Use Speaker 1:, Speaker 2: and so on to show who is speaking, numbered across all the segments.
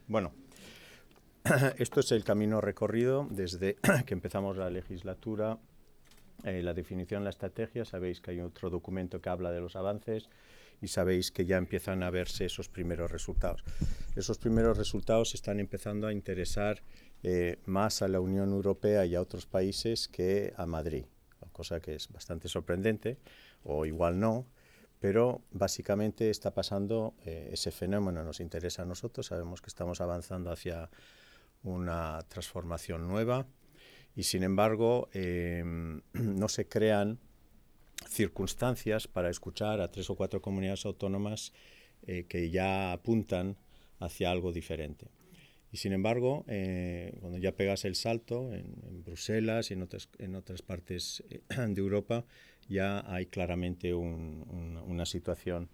Speaker 1: Bueno, esto es el camino recorrido desde que empezamos la legislatura, la definición, la estrategia. Sabéis que hay otro documento que habla de los avances y sabéis que ya empiezan a verse esos primeros resultados. Esos primeros resultados están empezando a interesar más a la Unión Europea y a otros países que a Madrid, cosa que es bastante sorprendente, o igual no, pero básicamente está pasando ese fenómeno, nos interesa a nosotros, sabemos que estamos avanzando hacia una transformación nueva y sin embargo no se crean circunstancias para escuchar a 3 o 4 comunidades autónomas que ya apuntan hacia algo diferente. Y sin embargo, cuando ya pegas el salto en Bruselas y en otras partes de Europa, ya hay claramente una situación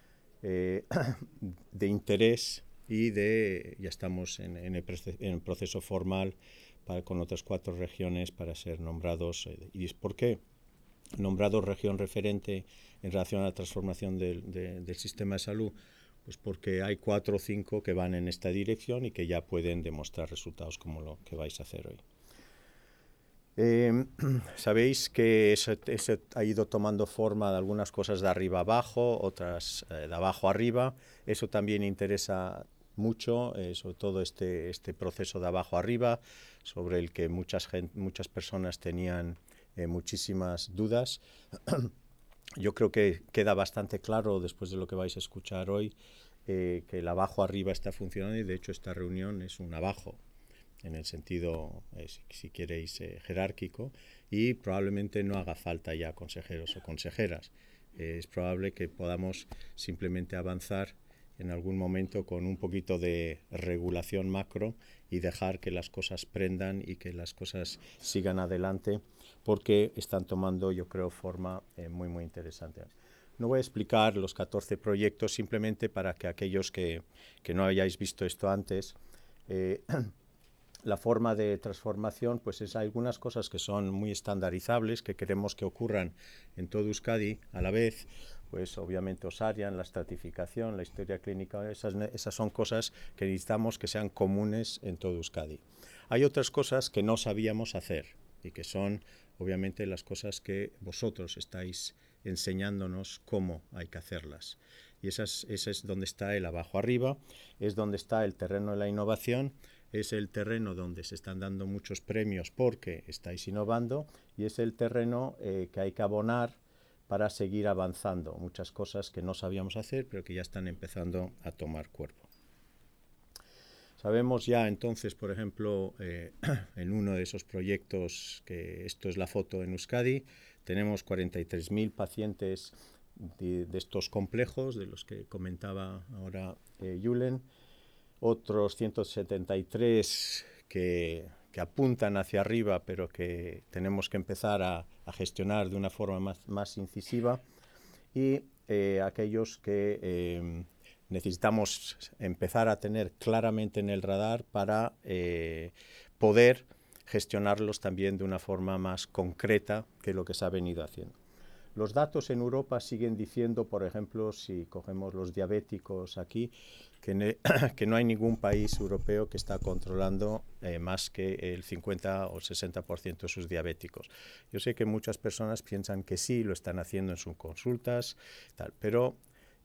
Speaker 1: de interés y ya estamos en el proceso formal con otras 4 regiones para ser nombrados. ¿Y por qué? Nombrados región referente en relación a la transformación del sistema de salud. Pues porque hay 4 o 5 que van en esta dirección y que ya pueden demostrar resultados como lo que vais a hacer hoy. Sabéis que eso ha ido tomando forma de algunas cosas de arriba abajo, otras de abajo arriba. Eso también interesa mucho, sobre todo este proceso de abajo arriba, sobre el que muchas personas tenían muchísimas dudas. Yo creo que queda bastante claro después de lo que vais a escuchar hoy que el abajo arriba está funcionando y de hecho esta reunión es un abajo en el sentido, si queréis, jerárquico y probablemente no haga falta ya consejeros o consejeras. Es probable que podamos simplemente avanzar en algún momento con un poquito de regulación macro y dejar que las cosas prendan y que las cosas sigan adelante porque están tomando, yo creo, forma muy, muy interesante. No voy a explicar los 14 proyectos simplemente para que aquellos que no hayáis visto esto antes, la forma de transformación, pues es algunas cosas que son muy estandarizables, que queremos que ocurran en todo Euskadi a la vez, pues obviamente Osarian, la estratificación, la historia clínica, esas son cosas que necesitamos que sean comunes en todo Euskadi. Hay otras cosas que no sabíamos hacer y que son obviamente las cosas que vosotros estáis enseñándonos cómo hay que hacerlas. Y ese es donde está el abajo arriba, es donde está el terreno de la innovación, es el terreno donde se están dando muchos premios porque estáis innovando y es el terreno que hay que abonar para seguir avanzando. Muchas cosas que no sabíamos hacer pero que ya están empezando a tomar cuerpo. Sabemos ya entonces, por ejemplo, en uno de esos proyectos, que esto es la foto en Euskadi, tenemos 43.000 pacientes de estos complejos, de los que comentaba ahora Julen, otros 173 que apuntan hacia arriba, pero que tenemos que empezar a gestionar de una forma más incisiva, y aquellos que necesitamos empezar a tener claramente en el radar para poder gestionarlos también de una forma más concreta que lo que se ha venido haciendo. Los datos en Europa siguen diciendo, por ejemplo, si cogemos los diabéticos aquí, que no hay ningún país europeo que está controlando más que el 50 o el 60% de sus diabéticos. Yo sé que muchas personas piensan que sí, lo están haciendo en sus consultas, tal, pero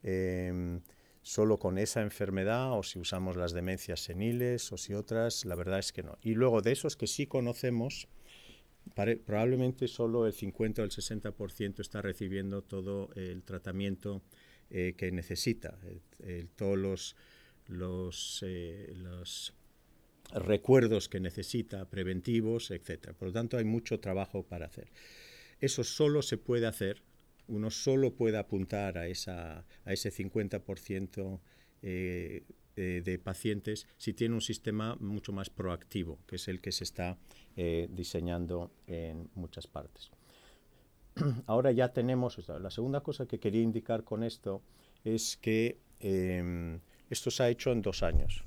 Speaker 1: solo con esa enfermedad, o si usamos las demencias seniles o si otras, la verdad es que no. Y luego de esos que sí conocemos, probablemente solo el 50 o el 60% está recibiendo todo el tratamiento que necesita, todos los recuerdos que necesita, preventivos, etc. Por lo tanto, hay mucho trabajo para hacer. Eso solo se puede hacer, uno solo puede apuntar a ese 50% de pacientes si tiene un sistema mucho más proactivo, que es el que se está diseñando en muchas partes. Ahora ya tenemos, la segunda cosa que quería indicar con esto es que esto se ha hecho en 2 años.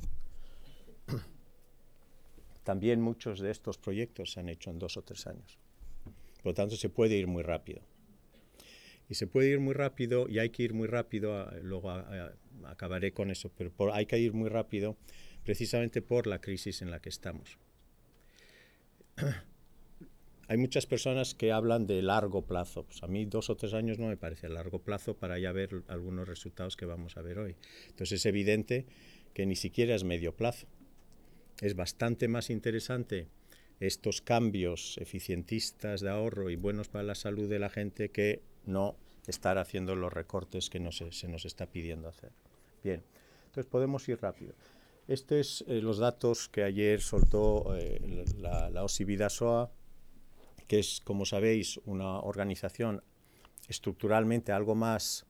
Speaker 1: También muchos de estos proyectos se han hecho en 2 o 3 años. Por lo tanto, se puede ir muy rápido. Y se puede ir muy rápido y hay que ir muy rápido, luego acabaré con eso, pero hay que ir muy rápido precisamente por la crisis en la que estamos. Hay muchas personas que hablan de largo plazo. Pues a mí 2 o 3 años no me parece a largo plazo para ya ver algunos resultados que vamos a ver hoy. Entonces es evidente que ni siquiera es medio plazo. Es bastante más interesante estos cambios eficientistas de ahorro y buenos para la salud de la gente que no estar haciendo los recortes que se nos está pidiendo hacer. Bien, entonces podemos ir rápido. Estos es los datos que ayer soltó la OSI Bidasoa, que es, como sabéis, una organización estructuralmente algo más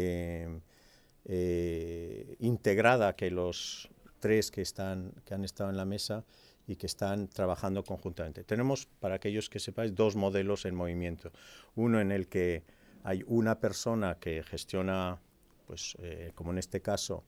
Speaker 1: integrada que los 3 que han estado en la mesa y que están trabajando conjuntamente. Tenemos, para aquellos que sepáis, 2 modelos en movimiento. Uno en el que hay una persona que gestiona, pues, como en este caso,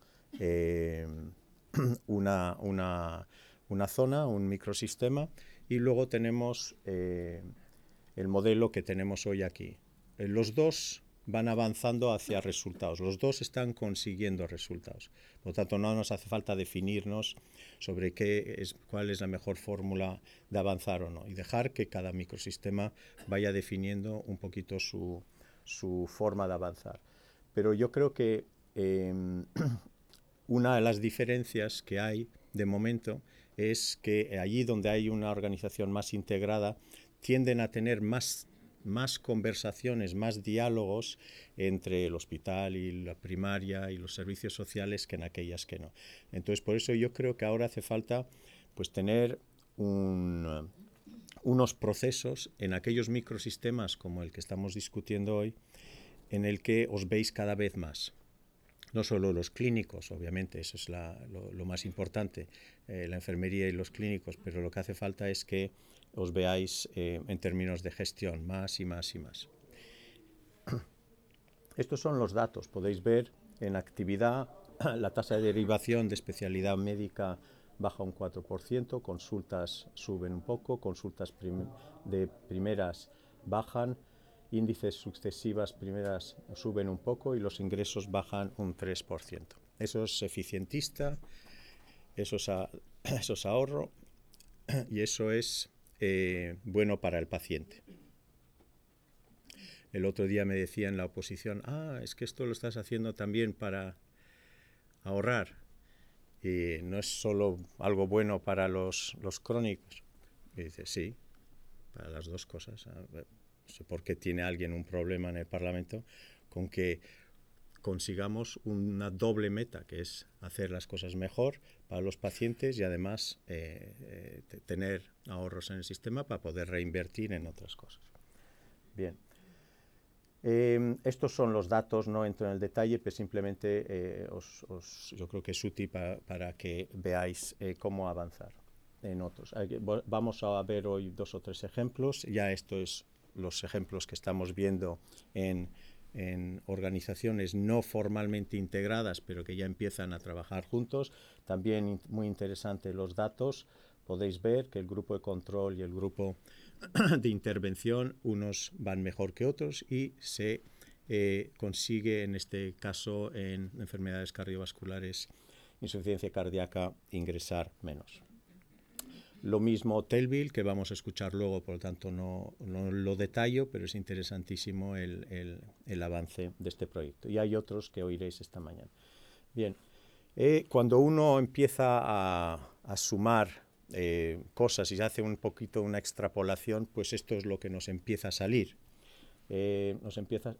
Speaker 1: una zona, un microsistema, y luego tenemos el modelo que tenemos hoy aquí. Los 2 van avanzando hacia resultados, los 2 están consiguiendo resultados. Por lo tanto, no nos hace falta definirnos sobre cuál es la mejor fórmula de avanzar o no, y dejar que cada microsistema vaya definiendo un poquito su forma de avanzar. Pero yo creo que una de las diferencias que hay de momento es que allí donde hay una organización más integrada tienden a tener más conversaciones, más diálogos entre el hospital y la primaria y los servicios sociales que en aquellas que no. Entonces, por eso yo creo que ahora hace falta, pues, tener unos procesos en aquellos microsistemas como el que estamos discutiendo hoy, en el que os veis cada vez más. No solo los clínicos, obviamente, eso es lo más importante, la enfermería y los clínicos, pero lo que hace falta es que os veáis en términos de gestión, más y más y más. Estos son los datos. Podéis ver en actividad la tasa de derivación de especialidad médica baja un 4%, consultas suben un poco, consultas de primeras bajan, índices sucesivas primeras suben un poco y los ingresos bajan un 3%. Eso es eficientista, eso es ahorro y eso es bueno para el paciente. El otro día me decía en la oposición, es que esto lo estás haciendo también para ahorrar y no es solo algo bueno para los crónicos. Y dice, sí, para las 2 cosas. No sé por qué tiene alguien un problema en el Parlamento con que consigamos una doble meta, que es hacer las cosas mejor para los pacientes y además tener ahorros en el sistema para poder reinvertir en otras cosas. Bien. Estos son los datos, no entro en el detalle, pero simplemente yo creo que es útil para que veáis cómo avanzar en otros. Vamos a ver hoy 2 o 3 ejemplos. Ya esto es los ejemplos que estamos viendo en organizaciones no formalmente integradas, pero que ya empiezan a trabajar juntos. También muy interesante los datos. Podéis ver que el grupo de control y el grupo de intervención, unos van mejor que otros y se consigue, en este caso, en enfermedades cardiovasculares, insuficiencia cardíaca, ingresar menos. Lo mismo Telville, que vamos a escuchar luego, por lo tanto no lo detallo, pero es interesantísimo el avance de este proyecto. Y hay otros que oiréis esta mañana. Bien, cuando uno empieza a sumar cosas y se hace un poquito una extrapolación, pues esto es lo que nos empieza a salir. Nos empieza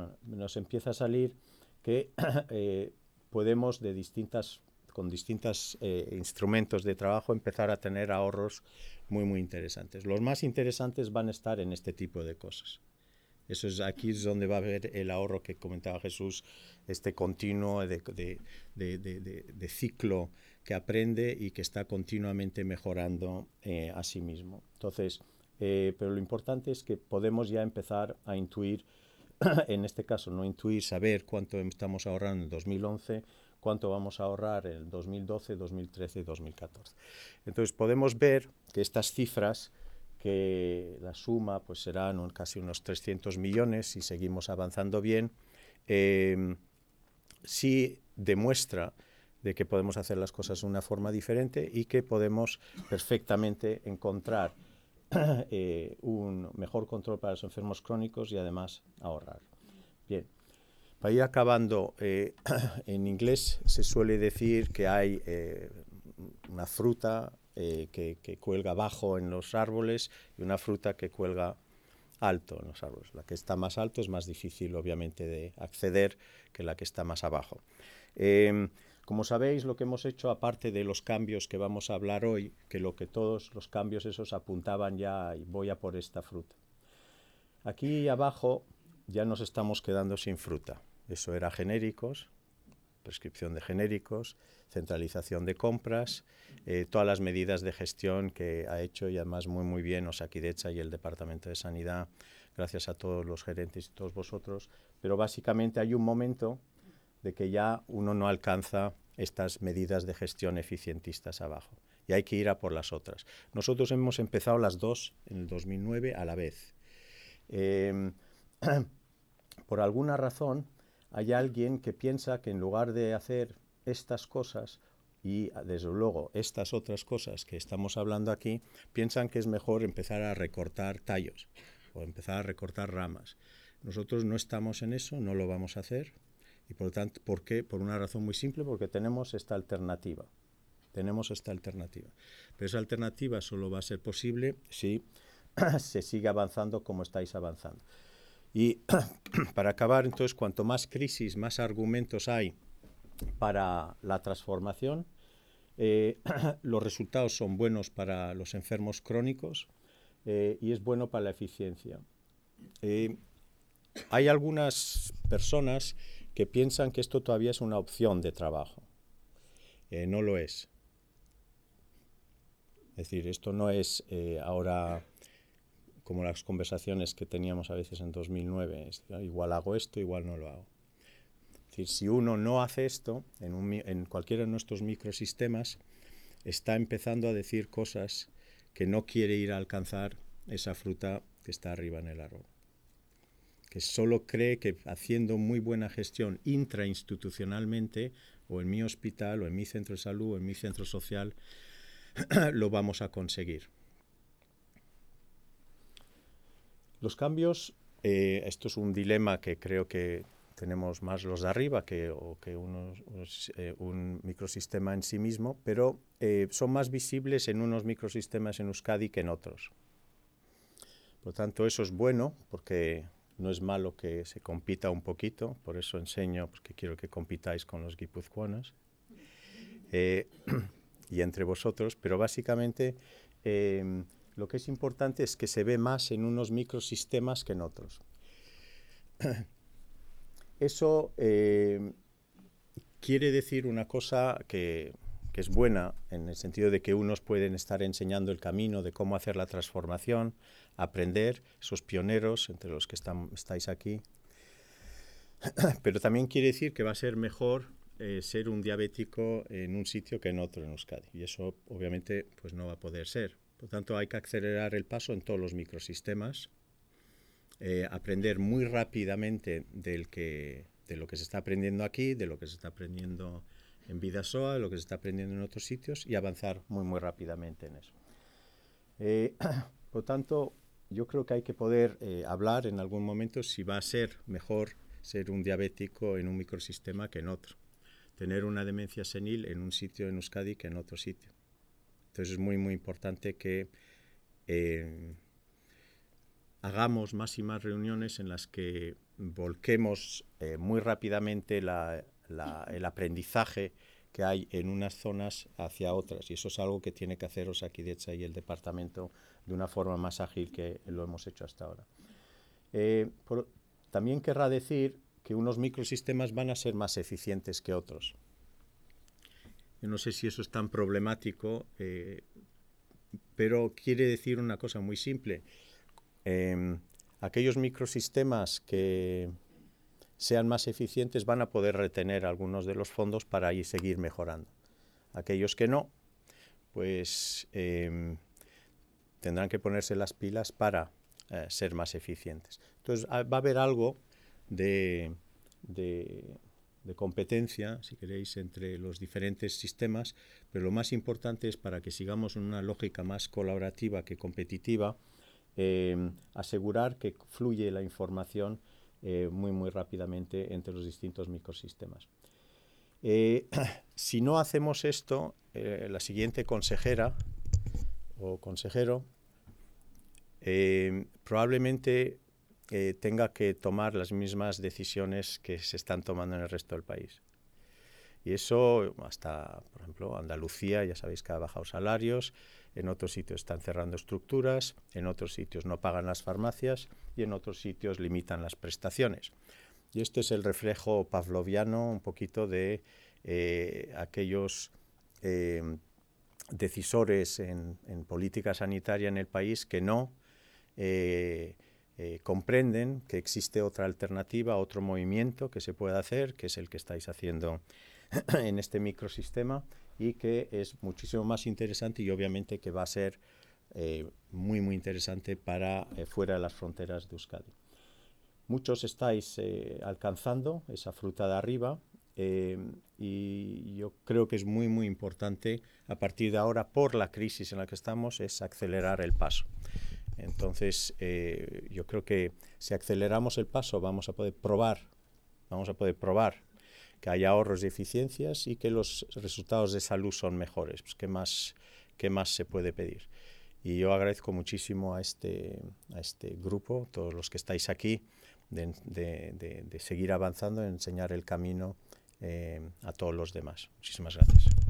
Speaker 1: a salir que podemos con distintos instrumentos de trabajo empezar a tener ahorros muy, muy interesantes. Los más interesantes van a estar en este tipo de cosas. Aquí es donde va a haber el ahorro que comentaba Jesús, este continuo de ciclo que aprende y que está continuamente mejorando a sí mismo. Entonces, pero lo importante es que podemos ya empezar a intuir, en este caso no intuir, saber cuánto estamos ahorrando en 2011, cuánto vamos a ahorrar en 2012, 2013 y 2014. Entonces podemos ver que estas cifras, que la suma pues serán casi unos 300 millones si seguimos avanzando bien, sí demuestra de que podemos hacer las cosas de una forma diferente y que podemos perfectamente encontrar un mejor control para los enfermos crónicos y además ahorrar. Bien, para ir acabando, en inglés se suele decir que hay una fruta que cuelga bajo en los árboles y una fruta que cuelga alto en los árboles. La que está más alto es más difícil, obviamente, de acceder que la que está más abajo. Como sabéis, lo que hemos hecho, aparte de los cambios que vamos a hablar hoy, que todos los cambios esos apuntaban ya y voy a por esta fruta. Aquí abajo ya nos estamos quedando sin fruta. Eso era genéricos, prescripción de genéricos, centralización de compras, todas las medidas de gestión que ha hecho y además muy bien Osakidetza y el Departamento de Sanidad, gracias a todos los gerentes y todos vosotros. Pero básicamente hay un momento de que ya uno no alcanza estas medidas de gestión eficientistas abajo y hay que ir a por las otras. Nosotros hemos empezado las dos en el 2009 a la vez. Por alguna razón hay alguien que piensa que en lugar de hacer estas cosas y desde luego estas otras cosas que estamos hablando aquí, piensan que es mejor empezar a recortar tallos o empezar a recortar ramas. Nosotros no estamos en eso, no lo vamos a hacer. Y por lo tanto, ¿por qué? Por una razón muy simple, porque tenemos esta alternativa. Tenemos esta alternativa. Pero esa alternativa solo va a ser posible si se sigue avanzando como estáis avanzando. Y para acabar, entonces, cuanto más crisis, más argumentos hay para la transformación, los resultados son buenos para los enfermos crónicos y es bueno para la eficiencia. Hay algunas personas que piensan que esto todavía es una opción de trabajo. No lo es. Es decir, esto no es ahora como las conversaciones que teníamos a veces en 2009. Igual hago esto, igual no lo hago. Es decir, si uno no hace esto en cualquiera de nuestros microsistemas, está empezando a decir cosas que no quiere ir a alcanzar esa fruta que está arriba en el árbol. Que solo cree que haciendo muy buena gestión intrainstitucionalmente, o en mi hospital, o en mi centro de salud, o en mi centro social, lo vamos a conseguir. Los cambios, esto es un dilema que creo que tenemos más los de arriba que un microsistema en sí mismo, pero son más visibles en unos microsistemas en Euskadi que en otros. Por lo tanto, eso es bueno, porque no es malo que se compita un poquito, por eso enseño, porque quiero que compitáis con los guipuzcoanos y entre vosotros, pero básicamente lo que es importante es que se ve más en unos microsistemas que en otros. Eso quiere decir una cosa que es buena, en el sentido de que unos pueden estar enseñando el camino de cómo hacer la transformación, aprender, esos pioneros entre los que estáis aquí. Pero también quiere decir que va a ser mejor ser un diabético en un sitio que en otro en Euskadi. Y eso obviamente pues no va a poder ser. Por lo tanto, hay que acelerar el paso en todos los microsistemas, aprender muy rápidamente de lo que se está aprendiendo aquí, de lo que se está aprendiendo en Bidasoa, de lo que se está aprendiendo en otros sitios y avanzar muy rápidamente en eso. Por lo tanto, yo creo que hay que poder hablar en algún momento si va a ser mejor ser un diabético en un microsistema que en otro. Tener una demencia senil en un sitio en Euskadi que en otro sitio. Entonces es muy importante que hagamos más y más reuniones en las que volquemos muy rápidamente el aprendizaje que hay en unas zonas hacia otras. Y eso es algo que tiene que hacer Osakidetza y el departamento de una forma más ágil que lo hemos hecho hasta ahora. También querrá decir que unos microsistemas van a ser más eficientes que otros. Yo no sé si eso es tan problemático, pero quiere decir una cosa muy simple. Aquellos microsistemas que sean más eficientes van a poder retener algunos de los fondos para ahí seguir mejorando. Aquellos que no, pues tendrán que ponerse las pilas para ser más eficientes. Entonces va a haber algo de de competencia, si queréis, entre los diferentes sistemas, pero lo más importante es para que sigamos en una lógica más colaborativa que competitiva, asegurar que fluye la información muy rápidamente entre los distintos microsistemas. Si no hacemos esto, la siguiente consejera o consejero probablemente tenga que tomar las mismas decisiones que se están tomando en el resto del país. Y eso hasta, por ejemplo, Andalucía, ya sabéis que ha bajado salarios, en otros sitios están cerrando estructuras, en otros sitios no pagan las farmacias y en otros sitios limitan las prestaciones. Y este es el reflejo pavloviano un poquito de aquellos decisores en política sanitaria en el país que no comprenden que existe otra alternativa, otro movimiento que se puede hacer, que es el que estáis haciendo en este microsistema y que es muchísimo más interesante y obviamente que va a ser muy interesante para fuera de las fronteras de Euskadi. Muchos estáis alcanzando esa fruta de arriba y yo creo que es muy importante a partir de ahora, por la crisis en la que estamos, es acelerar el paso. Entonces, yo creo que si aceleramos el paso vamos a poder probar que hay ahorros y eficiencias y que los resultados de salud son mejores. Pues, ¿qué más se puede pedir? Y yo agradezco muchísimo a este grupo, todos los que estáis aquí, de seguir avanzando, en enseñar el camino a todos los demás. Muchísimas gracias.